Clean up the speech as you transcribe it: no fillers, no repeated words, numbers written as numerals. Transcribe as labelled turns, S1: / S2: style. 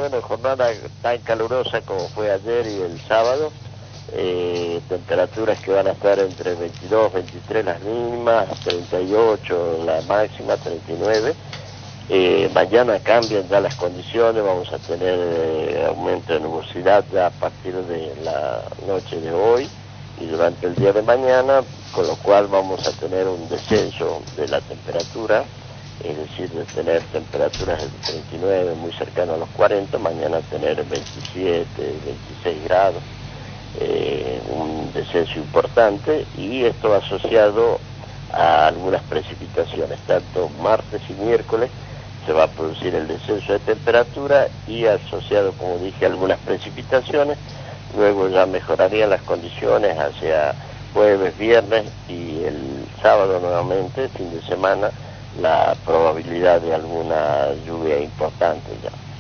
S1: bueno, jornada tan calurosa como fue ayer y el sábado, temperaturas que van a estar entre 22, 23 las mínimas, 38 la máxima, 39. Mañana cambian ya las condiciones, vamos a tener aumento de nubosidad ya a partir de la noche de hoy y durante el día de mañana, con lo cual vamos a tener un descenso de la temperatura, es decir, de tener temperaturas de 39 muy cercano a los 40, mañana tener 27, 26 grados, un descenso importante, y esto asociado a algunas precipitaciones, tanto martes y miércoles se va a producir el descenso de temperatura y asociado, como dije, a algunas precipitaciones. Luego ya mejorarían las condiciones hacia jueves, viernes y el sábado nuevamente, fin de semana, la probabilidad de alguna lluvia importante ya.